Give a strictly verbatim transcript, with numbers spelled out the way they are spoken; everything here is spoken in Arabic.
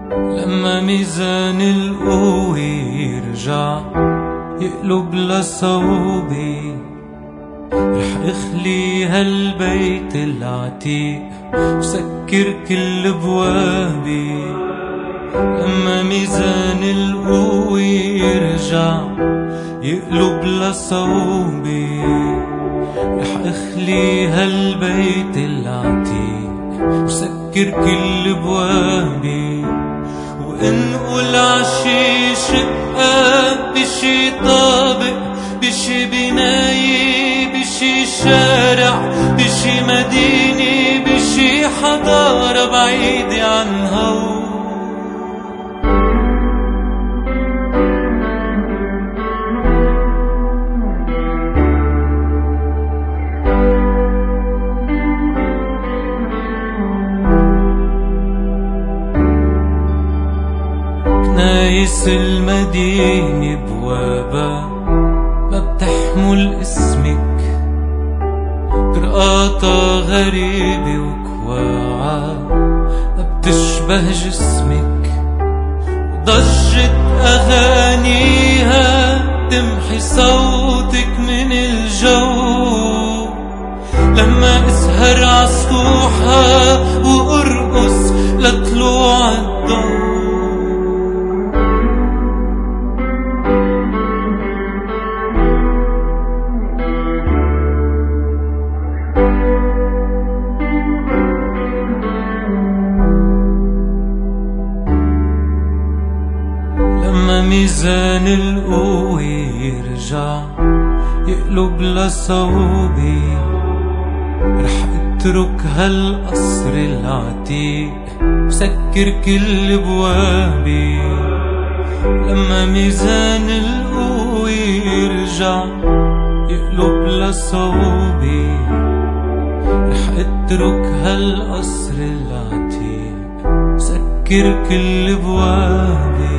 لما ميزان القوة يرجع يقلب لصوبي، رح اخلي هالبيت العتيق وسكر كل بوابي. لما ميزان القوة يرجع يقلب لصوبي، رح اخلي هالبيت العتيق وسكر كل بوابي. وانقل عشي شقة بشي طابق بشي بناية بشي شارع بشي مدينة بشي حضارة بعيدة عن هو. كنايس المدينة بوابا ما بتحمل اسمك، برقاطة غريبة وكواعة ما بتشبه جسمك. ضجة أغانيها تمحي صوتك من الجو، لما اسهر عالسطوحة وارقص لطلوع الضو. لما ميزان القوة يرجع يقلب لصوبي، رح اترك هالقصر العتيق وسكر كل بوابي. لما ميزان القوة يرجع يقلب لصوبي، رح اترك هالقصر العتيق وسكر كل بوابي.